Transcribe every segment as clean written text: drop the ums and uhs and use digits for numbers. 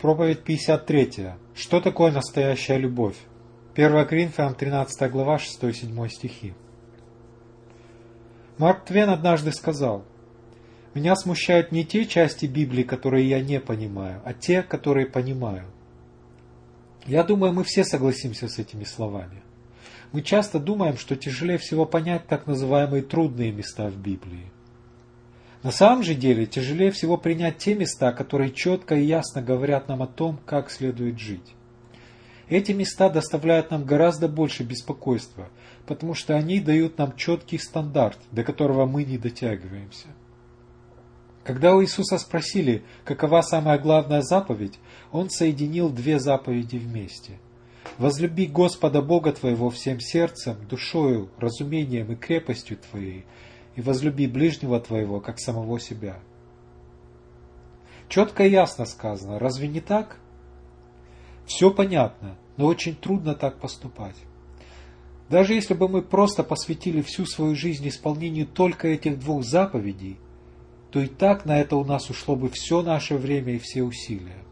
Проповедь 53. Что такое настоящая любовь? 1 Коринфянам 13 глава 6-7 стихи. Марк Твен однажды сказал: «Меня смущают не те части Библии, которые я не понимаю, а те, которые понимаю». Я думаю, мы все согласимся с этими словами. Мы часто думаем, что тяжелее всего понять так называемые трудные места в Библии. На самом же деле тяжелее всего принять те места, которые четко и ясно говорят нам о том, как следует жить. Эти места доставляют нам гораздо больше беспокойства, потому что они дают нам четкий стандарт, до которого мы не дотягиваемся. Когда у Иисуса спросили, какова самая главная заповедь, Он соединил две заповеди вместе. «Возлюби Господа Бога твоего всем сердцем, душою, разумением и крепостью твоей, и возлюби ближнего твоего, как самого себя». Четко и ясно сказано, разве не так? Все понятно, но очень трудно так поступать. Даже если бы мы просто посвятили всю свою жизнь исполнению только этих двух заповедей, то и так на это у нас ушло бы все наше время и все усилия.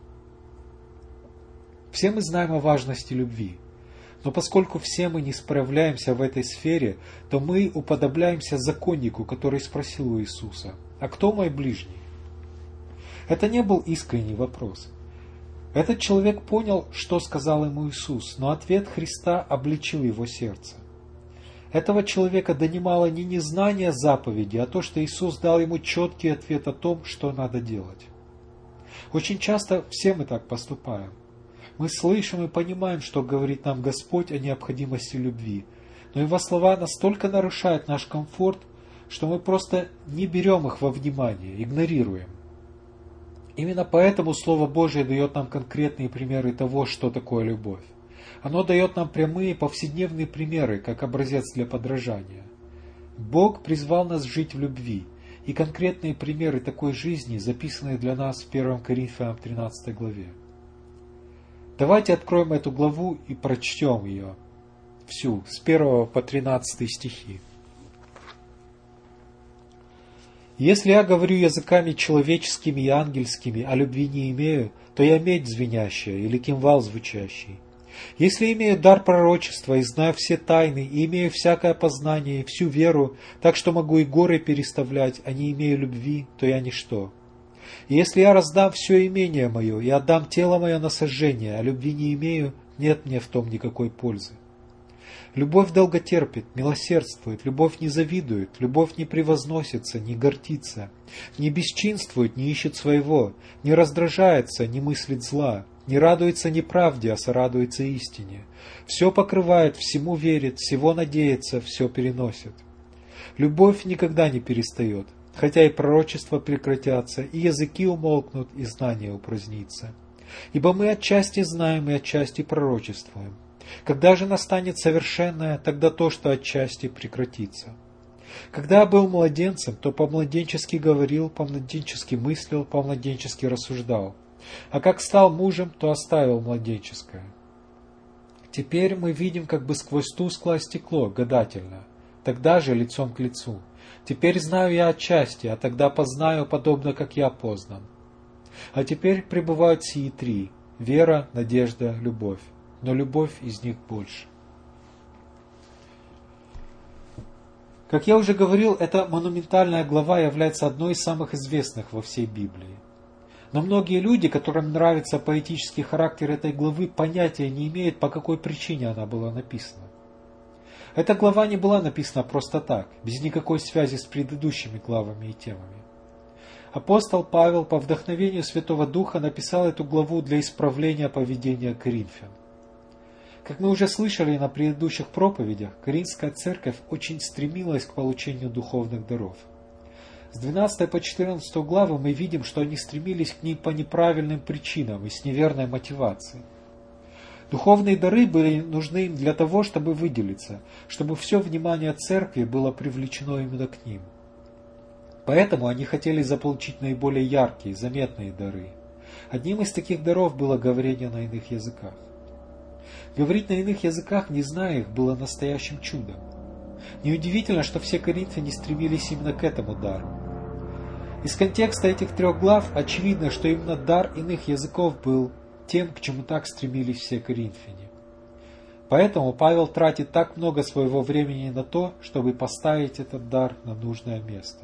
Все мы знаем о важности любви, но поскольку все мы не справляемся в этой сфере, то мы уподобляемся законнику, который спросил у Иисуса: «А кто мой ближний?» Это не был искренний вопрос. Этот человек понял, что сказал ему Иисус, но ответ Христа обличил его сердце. Этого человека донимало не незнание заповеди, а то, что Иисус дал ему четкий ответ о том, что надо делать. Очень часто все мы так поступаем. Мы слышим и понимаем, что говорит нам Господь о необходимости любви, но Его слова настолько нарушают наш комфорт, что мы просто не берем их во внимание, игнорируем. Именно поэтому Слово Божие дает нам конкретные примеры того, что такое любовь. Оно дает нам прямые повседневные примеры, как образец для подражания. Бог призвал нас жить в любви, и конкретные примеры такой жизни записаны для нас в 1 Коринфянам 13 главе. Давайте откроем эту главу и прочтем ее всю, с 1 по 13 стихи. «Если я говорю языками человеческими и ангельскими, а любви не имею, то я медь звенящая или кимвал звучащий. Если имею дар пророчества и знаю все тайны, и имею всякое познание и всю веру, так что могу и горы переставлять, а не имею любви, то я ничто. И если я раздам все имение мое и отдам тело мое на сожжение, а любви не имею, нет мне в том никакой пользы. Любовь долготерпит, милосердствует, любовь не завидует, любовь не превозносится, не гордится, не бесчинствует, не ищет своего, не раздражается, не мыслит зла, не радуется неправде, а сорадуется истине. Все покрывает, всему верит, всего надеется, все переносит. Любовь никогда не перестает, хотя и пророчества прекратятся, и языки умолкнут, и знание упразднится. Ибо мы отчасти знаем и отчасти пророчествуем. Когда же настанет совершенное, тогда то, что отчасти прекратится. Когда я был младенцем, то по-младенчески говорил, по-младенчески мыслил, по-младенчески рассуждал. А как стал мужем, то оставил младенческое. Теперь мы видим как бы сквозь тусклое стекло, гадательно, тогда же лицом к лицу. Теперь знаю я отчасти, а тогда познаю, подобно как я познан. А теперь пребывают сии три: вера, надежда, любовь. Но любовь из них больше. Как я уже говорил, эта монументальная глава является одной из самых известных во всей Библии. Но многие люди, которым нравится поэтический характер этой главы, понятия не имеют, по какой причине она была написана. Эта глава не была написана просто так, без никакой связи с предыдущими главами и темами. Апостол Павел по вдохновению Святого Духа написал эту главу для исправления поведения коринфян. Как мы уже слышали на предыдущих проповедях, Коринфская церковь очень стремилась к получению духовных даров. С 12 по 14 главы мы видим, что они стремились к ним по неправильным причинам и с неверной мотивацией. Духовные дары были нужны им для того, чтобы выделиться, чтобы все внимание церкви было привлечено именно к ним. Поэтому они хотели заполучить наиболее яркие, заметные дары. Одним из таких даров было говорение на иных языках. Говорить на иных языках, не зная их, было настоящим чудом. Неудивительно, что все коринфяне стремились именно к этому дару. Из контекста этих трех глав очевидно, что именно дар иных языков был тем, к чему так стремились все коринфяне. Поэтому Павел тратит так много своего времени на то, чтобы поставить этот дар на нужное место.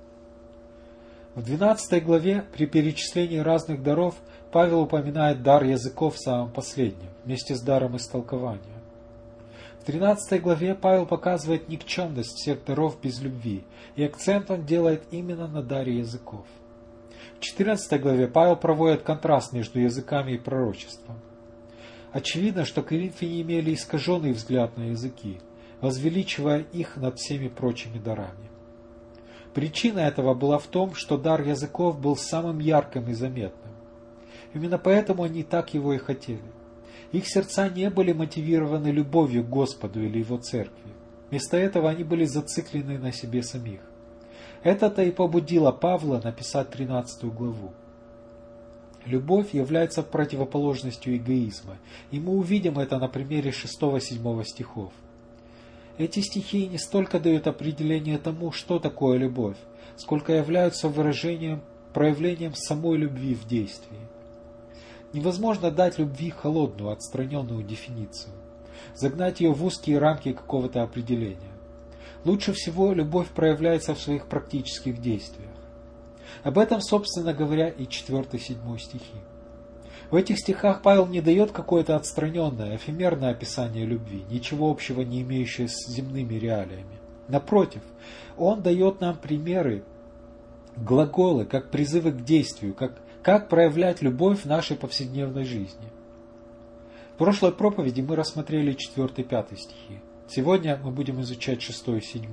В 12 главе при перечислении разных даров Павел упоминает дар языков в самом последнем, вместе с даром истолкования. В 13 главе Павел показывает никчемность всех даров без любви, и акцент он делает именно на даре языков. В 14 главе Павел проводит контраст между языками и пророчеством. Очевидно, что коринфяне имели искаженный взгляд на языки, возвеличивая их над всеми прочими дарами. Причина этого была в том, что дар языков был самым ярким и заметным. Именно поэтому они так его и хотели. Их сердца не были мотивированы любовью к Господу или Его церкви. Вместо этого они были зациклены на себе самих. Это-то и побудило Павла написать 13 главу. Любовь является противоположностью эгоизма, и мы увидим это на примере 6-7 стихов. Эти стихи не столько дают определение тому, что такое любовь, сколько являются проявлением самой любви в действии. Невозможно дать любви холодную, отстраненную дефиницию, загнать ее в узкие рамки какого-то определения. Лучше всего любовь проявляется в своих практических действиях. Об этом, собственно говоря, и 4-7 стихи. В этих стихах Павел не дает какое-то отстраненное, эфемерное описание любви, ничего общего не имеющее с земными реалиями. Напротив, он дает нам примеры, глаголы, как призывы к действию, как проявлять любовь в нашей повседневной жизни. В прошлой проповеди мы рассмотрели 4-5 стихи. Сегодня мы будем изучать 6 и 7.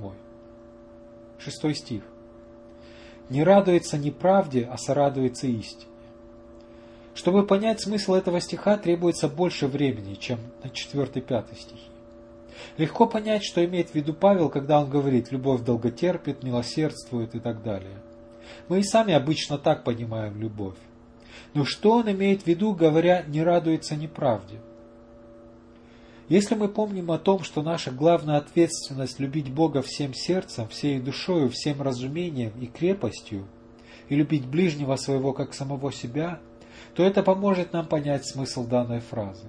6 стих. «Не радуется неправде, а сорадуется истине». Чтобы понять смысл этого стиха, требуется больше времени, чем на 4-5 стихи. Легко понять, что имеет в виду Павел, когда он говорит «любовь долготерпит, милосердствует» и так далее. Мы и сами обычно так понимаем любовь. Но что он имеет в виду, говоря «не радуется неправде»? Если мы помним о том, что наша главная ответственность любить Бога всем сердцем, всей душою, всем разумением и крепостью, и любить ближнего своего как самого себя, то это поможет нам понять смысл данной фразы.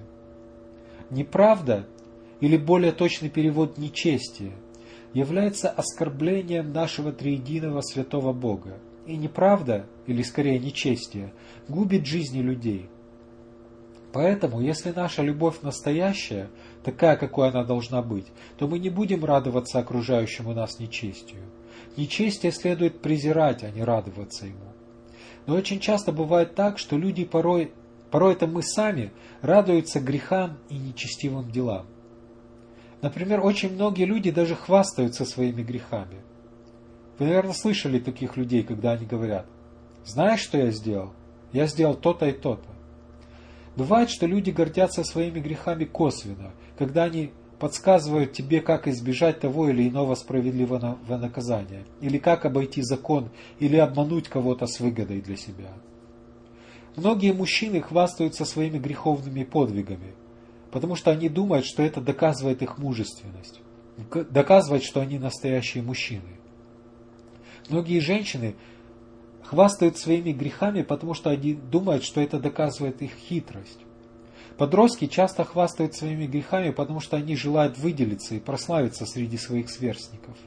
Неправда, или более точный перевод «нечестие», является оскорблением нашего триединого святого Бога. И неправда, или скорее нечестие, губит жизни людей. Поэтому, если наша любовь настоящая, такая, какой она должна быть, то мы не будем радоваться окружающему нас нечестию. Нечестие следует презирать, а не радоваться ему. Но очень часто бывает так, что люди порой это мы сами, радуются грехам и нечестивым делам. Например, очень многие люди даже хвастаются своими грехами. Вы, наверное, слышали таких людей, когда они говорят: «Знаешь, что я сделал? Я сделал то-то и то-то». Бывает, что люди гордятся своими грехами косвенно, когда они подсказывают тебе, как избежать того или иного справедливого наказания, или как обойти закон, или обмануть кого-то с выгодой для себя. Многие мужчины хвастаются своими греховными подвигами, потому что они думают, что это доказывает их мужественность, доказывает, что они настоящие мужчины. Многие женщины хвастают своими грехами, потому что они думают, что это доказывает их хитрость. Подростки часто хвастают своими грехами, потому что они желают выделиться и прославиться среди своих сверстников.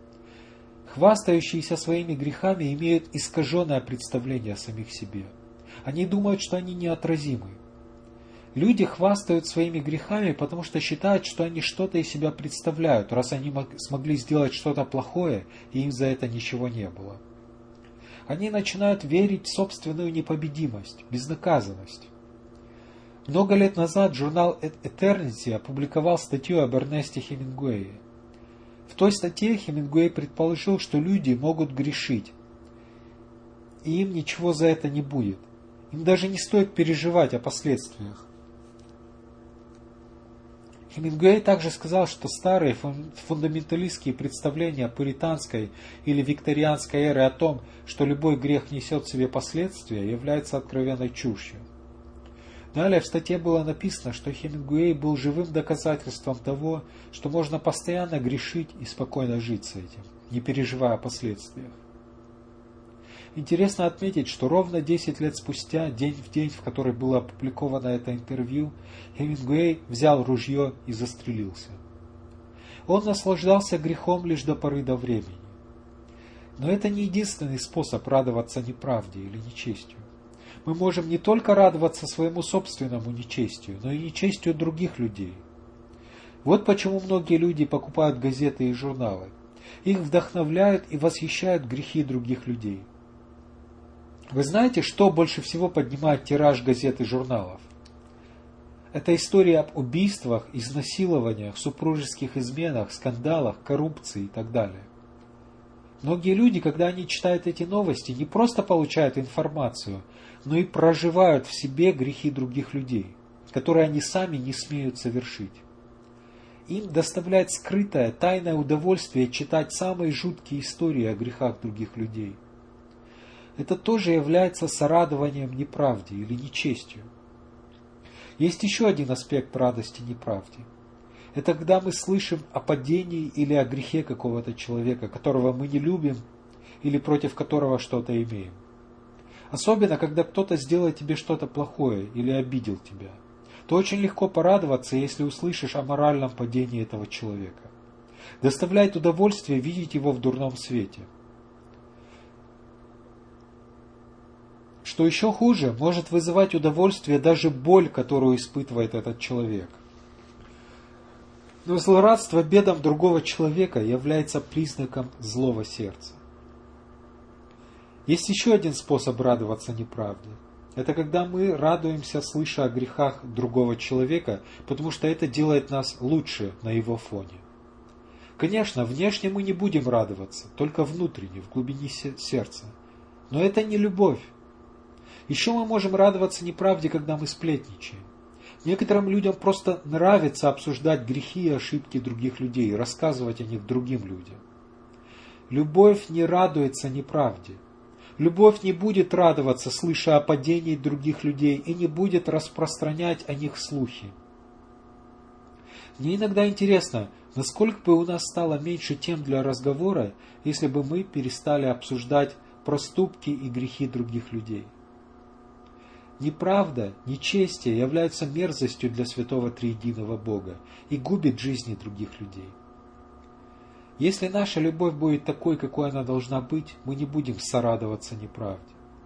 Хвастающиеся своими грехами имеют искаженное представление о самих себе. Они думают, что они неотразимы. Люди хвастают своими грехами, потому что считают, что они что-то из себя представляют, раз они смогли сделать что-то плохое, и им за это ничего не было. Они начинают верить в собственную непобедимость, безнаказанность. Много лет назад журнал Eternity опубликовал статью об Эрнесте Хемингуэе. В той статье Хемингуэй предположил, что люди могут грешить, и им ничего за это не будет. Им даже не стоит переживать о последствиях. Хемингуэй также сказал, что старые фундаменталистские представления пуританской или викторианской эры о том, что любой грех несет в себе последствия, является откровенной чушью. Далее в статье было написано, что Хемингуэй был живым доказательством того, что можно постоянно грешить и спокойно жить с этим, не переживая о последствиях. Интересно отметить, что ровно 10 лет спустя, день в день, в который было опубликовано это интервью, Хемингуэй взял ружье и застрелился. Он наслаждался грехом лишь до поры до времени. Но это не единственный способ радоваться неправде или нечестию. Мы можем не только радоваться своему собственному нечестию, но и нечестию других людей. Вот почему многие люди покупают газеты и журналы. Их вдохновляют и восхищают грехи других людей. Вы знаете, что больше всего поднимает тираж газет и журналов? Это история об убийствах, изнасилованиях, супружеских изменах, скандалах, коррупции и так далее. Многие люди, когда они читают эти новости, не просто получают информацию, но и проживают в себе грехи других людей, которые они сами не смеют совершить. Им доставляет скрытое, тайное удовольствие читать самые жуткие истории о грехах других людей. Это тоже является сорадованием неправде или нечестью. Есть еще один аспект радости неправде. Это когда мы слышим о падении или о грехе какого-то человека, которого мы не любим или против которого что-то имеем. Особенно, когда кто-то сделает тебе что-то плохое или обидел тебя, то очень легко порадоваться, если услышишь о моральном падении этого человека. Доставляет удовольствие видеть его в дурном свете. Что еще хуже, может вызывать удовольствие даже боль, которую испытывает этот человек. Но злорадство бедам другого человека является признаком злого сердца. Есть еще один способ радоваться неправде. Это когда мы радуемся, слыша о грехах другого человека, потому что это делает нас лучше на его фоне. Конечно, внешне мы не будем радоваться, только внутренне, в глубине сердца. Но это не любовь. Еще мы можем радоваться неправде, когда мы сплетничаем. Некоторым людям просто нравится обсуждать грехи и ошибки других людей, рассказывать о них другим людям. Любовь не радуется неправде. Любовь не будет радоваться, слыша о падении других людей, и не будет распространять о них слухи. Мне иногда интересно, насколько бы у нас стало меньше тем для разговора, если бы мы перестали обсуждать проступки и грехи других людей. Неправда, нечестие являются мерзостью для святого триединого Бога и губит жизни других людей. Если наша любовь будет такой, какой она должна быть, мы не будем сорадоваться неправде.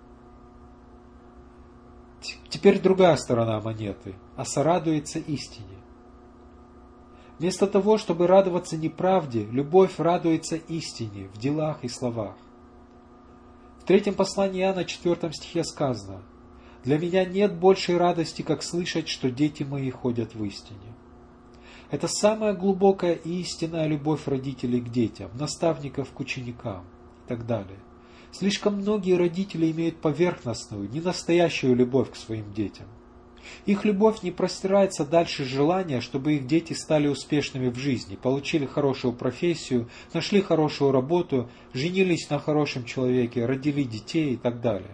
Теперь другая сторона монеты, а сорадуется истине. Вместо того, чтобы радоваться неправде, любовь радуется истине в делах и словах. В 3 послании Иоанна 4 стихе сказано: «Для меня нет большей радости, как слышать, что дети мои ходят в истине». Это самая глубокая и истинная любовь родителей к детям, наставников к ученикам и так далее. Слишком многие родители имеют поверхностную, ненастоящую любовь к своим детям. Их любовь не простирается дальше желания, чтобы их дети стали успешными в жизни, получили хорошую профессию, нашли хорошую работу, женились на хорошем человеке, родили детей и так далее.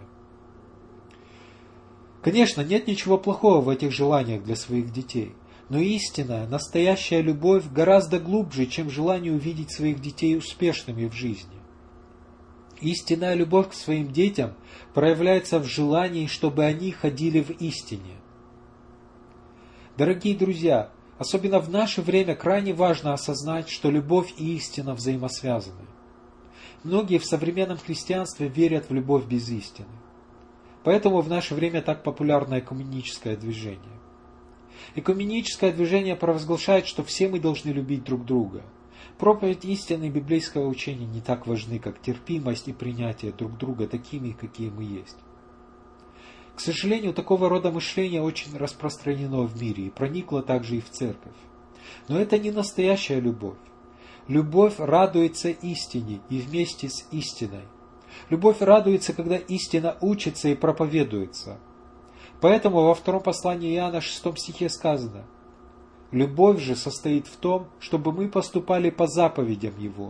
Конечно, нет ничего плохого в этих желаниях для своих детей, но истинная, настоящая любовь гораздо глубже, чем желание увидеть своих детей успешными в жизни. Истинная любовь к своим детям проявляется в желании, чтобы они ходили в истине. Дорогие друзья, особенно в наше время крайне важно осознать, что любовь и истина взаимосвязаны. Многие в современном христианстве верят в любовь без истины. Поэтому в наше время так популярно экуменическое движение. Экуменическое движение провозглашает, что все мы должны любить друг друга. Проповедь истины и библейского учения не так важны, как терпимость и принятие друг друга такими, какие мы есть. К сожалению, такого рода мышление очень распространено в мире и проникло также и в церковь. Но это не настоящая любовь. Любовь радуется истине и вместе с истиной. Любовь радуется, когда истина учится и проповедуется. Поэтому во 2 послании Иоанна 6 стихе сказано: «Любовь же состоит в том, чтобы мы поступали по заповедям Его».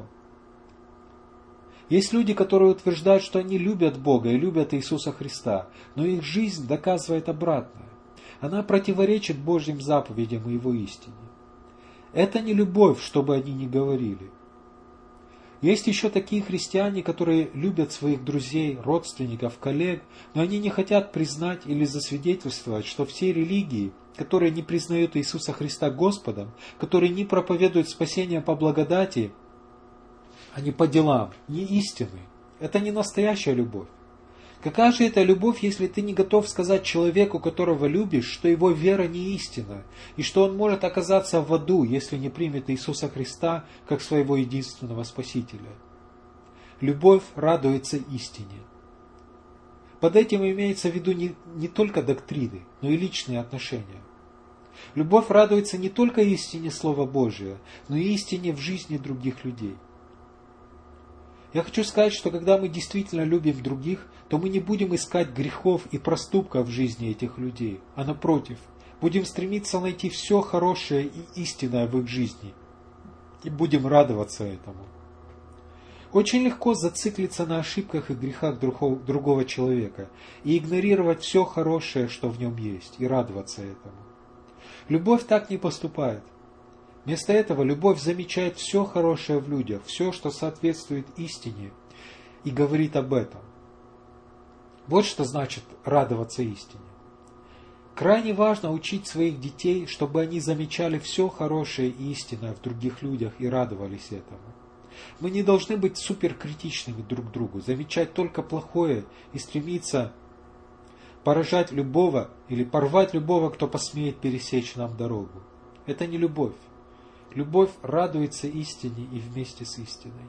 Есть люди, которые утверждают, что они любят Бога и любят Иисуса Христа, но их жизнь доказывает обратное. Она противоречит Божьим заповедям и Его истине. Это не любовь, что бы они ни говорили. Есть еще такие христиане, которые любят своих друзей, родственников, коллег, но они не хотят признать или засвидетельствовать, что все религии, которые не признают Иисуса Христа Господом, которые не проповедуют спасение по благодати, а не по делам, не истины. Это не настоящая любовь. Какая же это любовь, если ты не готов сказать человеку, которого любишь, что его вера не истина, и что он может оказаться в аду, если не примет Иисуса Христа как своего единственного Спасителя? Любовь радуется истине. Под этим имеется в виду не только доктрины, но и личные отношения. Любовь радуется не только истине Слова Божия, но и истине в жизни других людей. Я хочу сказать, что когда мы действительно любим других, то мы не будем искать грехов и проступков в жизни этих людей, а напротив, будем стремиться найти все хорошее и истинное в их жизни, и будем радоваться этому. Очень легко зациклиться на ошибках и грехах другого человека и игнорировать все хорошее, что в нем есть, и радоваться этому. Любовь так не поступает. Вместо этого любовь замечает все хорошее в людях, все, что соответствует истине, и говорит об этом. Вот что значит радоваться истине. Крайне важно учить своих детей, чтобы они замечали все хорошее и истинное в других людях и радовались этому. Мы не должны быть суперкритичными друг к другу, замечать только плохое и стремиться поражать любого или порвать любого, кто посмеет пересечь нам дорогу. Это не любовь. Любовь радуется истине и вместе с истиной.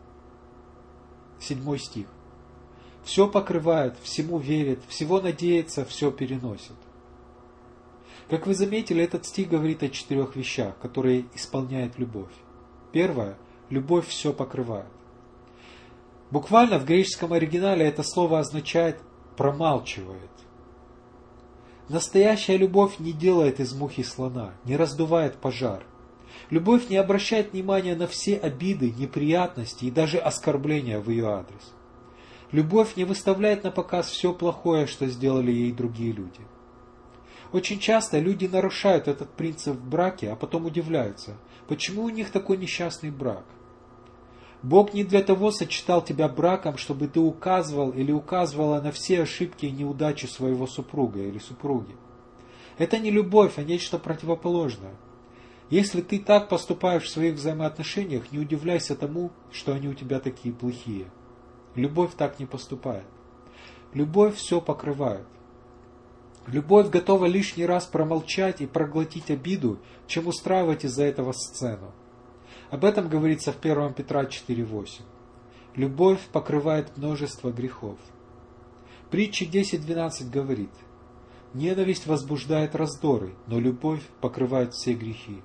7 стих. Все покрывает, всему верит, всего надеется, все переносит. Как вы заметили, этот стих говорит о 4 вещах, которые исполняет любовь. Первое. Любовь все покрывает. Буквально в греческом оригинале это слово означает «промалчивает». Настоящая любовь не делает из мухи слона, не раздувает пожар. Любовь не обращает внимания на все обиды, неприятности и даже оскорбления в ее адрес. Любовь не выставляет на показ все плохое, что сделали ей другие люди. Очень часто люди нарушают этот принцип в браке, а потом удивляются, почему у них такой несчастный брак. Бог не для того сочетал тебя браком, чтобы ты указывал или указывала на все ошибки и неудачи своего супруга или супруги. Это не любовь, а нечто противоположное. Если ты так поступаешь в своих взаимоотношениях, не удивляйся тому, что они у тебя такие плохие. Любовь так не поступает. Любовь все покрывает. Любовь готова лишний раз промолчать и проглотить обиду, чем устраивать из-за этого сцену. Об этом говорится в 1 Петра 4:8. Любовь покрывает множество грехов. Притча 10:12 говорит: ненависть возбуждает раздоры, но любовь покрывает все грехи.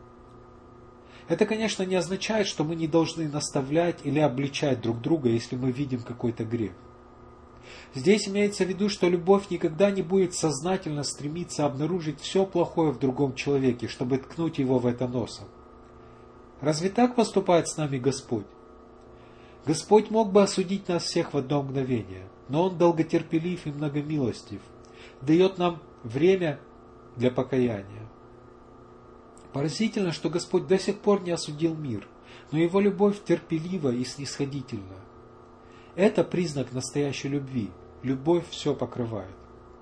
Это, конечно, не означает, что мы не должны наставлять или обличать друг друга, если мы видим какой-то грех. Здесь имеется в виду, что любовь никогда не будет сознательно стремиться обнаружить все плохое в другом человеке, чтобы ткнуть его в это носом. Разве так поступает с нами Господь? Господь мог бы осудить нас всех в одно мгновение, но Он долготерпелив и многомилостив, дает нам время для покаяния. Поразительно, что Господь до сих пор не осудил мир, но Его любовь терпелива и снисходительна. Это признак настоящей любви. Любовь все покрывает.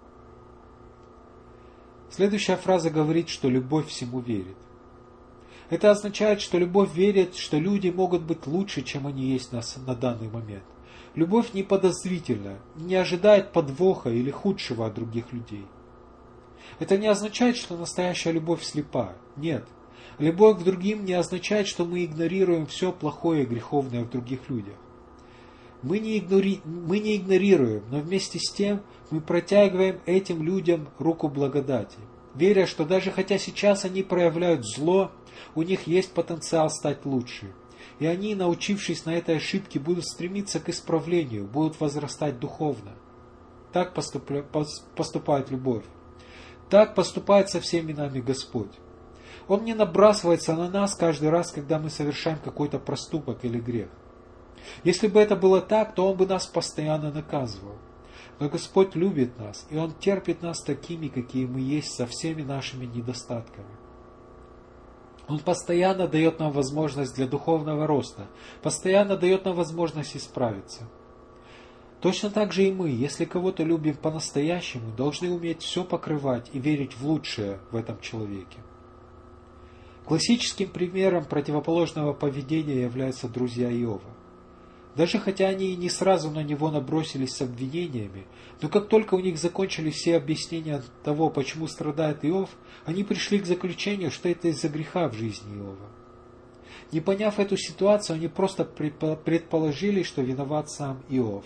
Следующая фраза говорит, что любовь всему верит. Это означает, что любовь верит, что люди могут быть лучше, чем они есть на данный момент. Любовь не подозрительна, не ожидает подвоха или худшего от других людей. Это не означает, что настоящая любовь слепа. Нет. Любовь к другим не означает, что мы игнорируем все плохое и греховное в других людях. Мы не игнорируем, но вместе с тем мы протягиваем этим людям руку благодати, веря, что даже хотя сейчас они проявляют зло, у них есть потенциал стать лучше. И они, научившись на этой ошибке, будут стремиться к исправлению, будут возрастать духовно. Так поступает любовь. Так поступает со всеми нами Господь. Он не набрасывается на нас каждый раз, когда мы совершаем какой-то проступок или грех. Если бы это было так, то Он бы нас постоянно наказывал. Но Господь любит нас, и Он терпит нас такими, какие мы есть, со всеми нашими недостатками. Он постоянно дает нам возможность для духовного роста, постоянно дает нам возможность исправиться. Точно так же и мы, если кого-то любим по-настоящему, должны уметь все покрывать и верить в лучшее в этом человеке. Классическим примером противоположного поведения являются друзья Иова. Даже хотя они и не сразу на него набросились с обвинениями, но как только у них закончились все объяснения того, почему страдает Иов, они пришли к заключению, что это из-за греха в жизни Иова. Не поняв эту ситуацию, они просто предположили, что виноват сам Иов.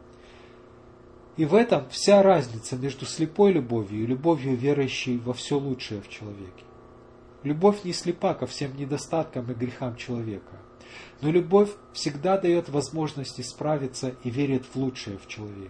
И в этом вся разница между слепой любовью и любовью, верующей во все лучшее в человеке. Любовь не слепа ко всем недостаткам и грехам человека, но любовь всегда дает возможность исправиться и верит в лучшее в человеке.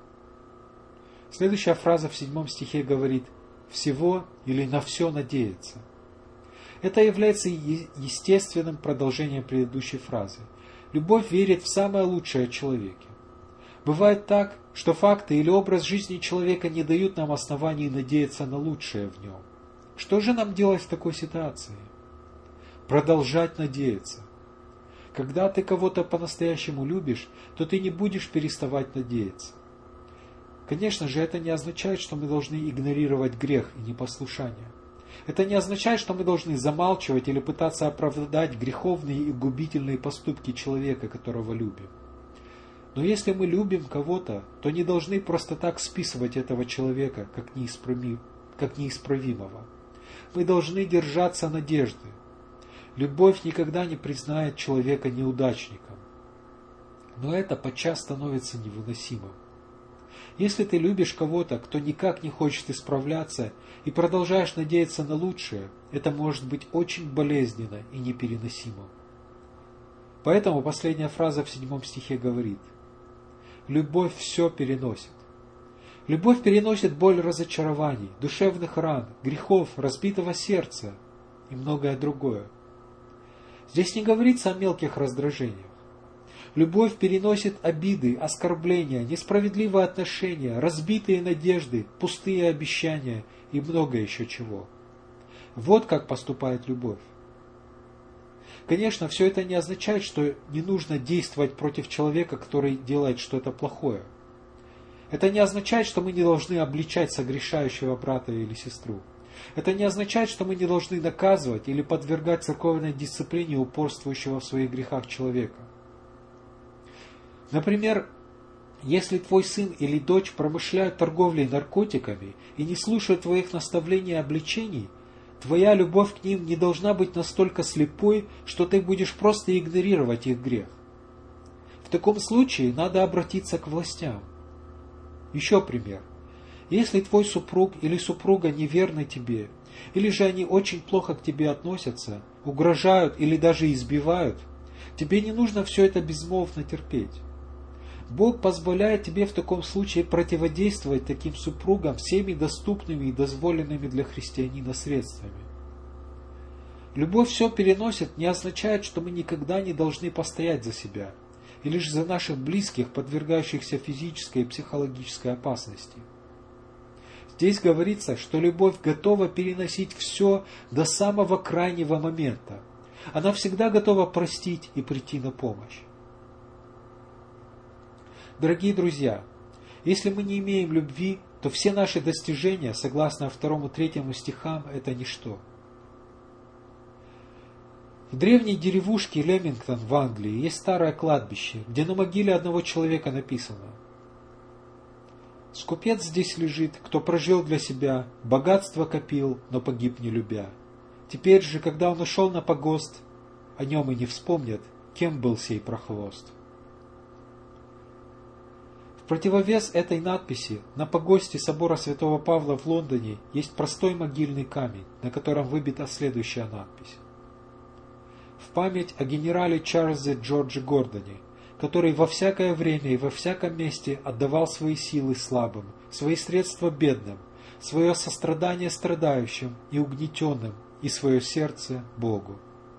Следующая фраза в 7 стихе говорит «всего или на все надеяться». Это является естественным продолжением предыдущей фразы. Любовь верит в самое лучшее в человеке. Бывает так, что факты или образ жизни человека не дают нам оснований надеяться на лучшее в нем. Что же нам делать в такой ситуации? Продолжать надеяться. Когда ты кого-то по-настоящему любишь, то ты не будешь переставать надеяться. Конечно же, это не означает, что мы должны игнорировать грех и непослушание. Это не означает, что мы должны замалчивать или пытаться оправдать греховные и губительные поступки человека, которого любим. Но если мы любим кого-то, то не должны просто так списывать этого человека как неисправимого. Мы должны держаться надежды. Любовь никогда не признает человека неудачником. Но это подчас становится невыносимым. Если ты любишь кого-то, кто никак не хочет исправляться, и продолжаешь надеяться на лучшее, это может быть очень болезненно и непереносимо. Поэтому последняя фраза в 7 стихе говорит: «Любовь все переносит». Любовь переносит боль разочарований, душевных ран, грехов, разбитого сердца и многое другое. Здесь не говорится о мелких раздражениях. Любовь переносит обиды, оскорбления, несправедливые отношения, разбитые надежды, пустые обещания и много еще чего. Вот как поступает любовь. Конечно, все это не означает, что не нужно действовать против человека, который делает что-то плохое. Это не означает, что мы не должны обличать согрешающего брата или сестру. Это не означает, что мы не должны наказывать или подвергать церковной дисциплине упорствующего в своих грехах человека. Например, если твой сын или дочь промышляют торговлей наркотиками и не слушают твоих наставлений и обличений, твоя любовь к ним не должна быть настолько слепой, что ты будешь просто игнорировать их грех. В таком случае надо обратиться к властям. Еще пример. Если твой супруг или супруга неверны тебе, или же они очень плохо к тебе относятся, угрожают или даже избивают, тебе не нужно все это безмолвно терпеть. Бог позволяет тебе в таком случае противодействовать таким супругам всеми доступными и дозволенными для христианина средствами. Любовь все переносит не означает, что мы никогда не должны постоять за себя, или же за наших близких, подвергающихся физической и психологической опасности. Здесь говорится, что любовь готова переносить все до самого крайнего момента. Она всегда готова простить и прийти на помощь. Дорогие друзья, если мы не имеем любви, то все наши достижения, согласно 2-3 стихам, это ничто. В древней деревушке Лемингтон в Англии есть старое кладбище, где на могиле одного человека написано: «Скупец здесь лежит, кто прожил для себя, богатство копил, но погиб не любя. Теперь же, когда он ушел на погост, о нем и не вспомнят, кем был сей прохвост». В противовес этой надписи на погосте собора Святого Павла в Лондоне есть простой могильный камень, на котором выбита следующая надпись: «В память о генерале Чарльзе Джорджи Гордоне, который во всякое время и во всяком месте отдавал свои силы слабым, свои средства бедным, свое сострадание страдающим и угнетенным и свое сердце Богу».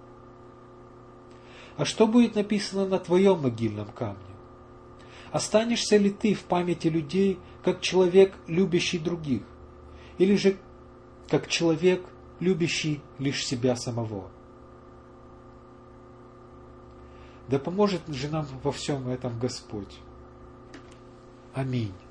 А что будет написано на твоем могильном камне? Останешься ли ты в памяти людей, как человек, любящий других, или же как человек, любящий лишь себя самого? Да поможет же нам во всем этом Господь. Аминь.